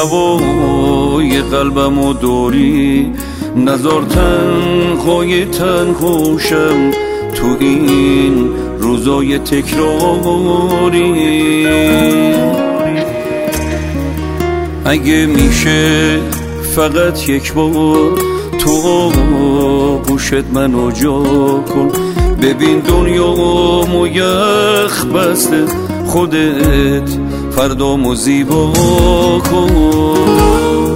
هوای قلبم و دوری نزار تنهای تنهاشم تو این روزای تکراری. اگه میشه فقط یک بار تو گوشت منو جا کن، ببین دنیامو یخ بسته، خودت فردامو زیبا کن.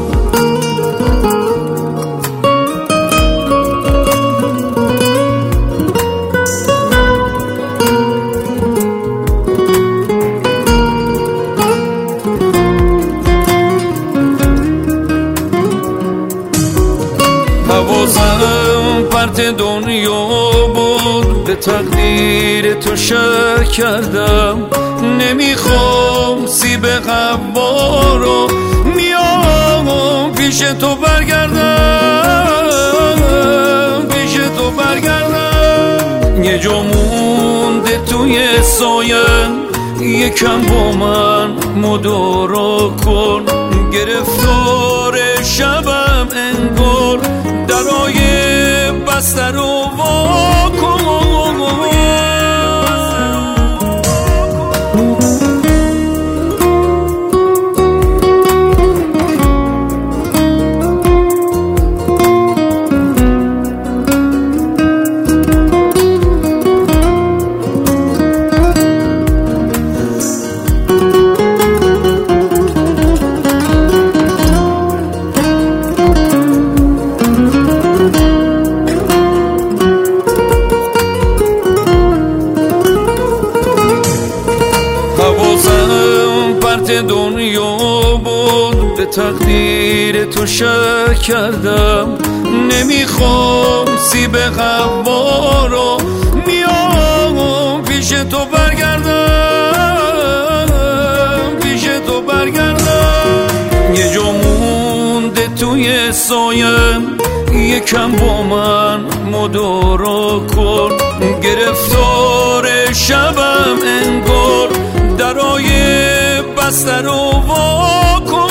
حواسم پرت دنیا بود، به تقدیر تو شک کردم، نمیخوام سیب قبار رو، میام پیش تو برگردم، پیش تو برگردم. یه جا مونده توی سایم، یکم با من مدارا کن، گرفتار شبم انگار، درای بسته رو وا کن. دنیا بود، به تقدیر تو شک کردم، نمیخوام سیب قبار رو، میام پیش تو برگردم، پیش تو برگردم. یه جا مونده توی سایم، یکم با من مدارا کن، گرفتار شبم انگار، درای بسته رو وا کن.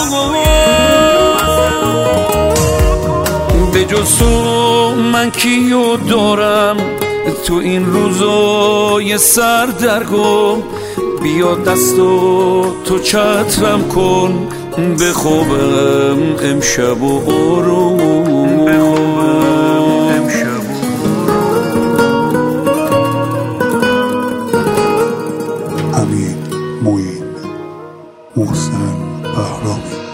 به جز تو من کیو دارم تو این روزای سردرگم، بیا دستو تو چترم کن، بخوابم امشب و آروم، بخوابم امشب و امین معین، محسن بهرامی.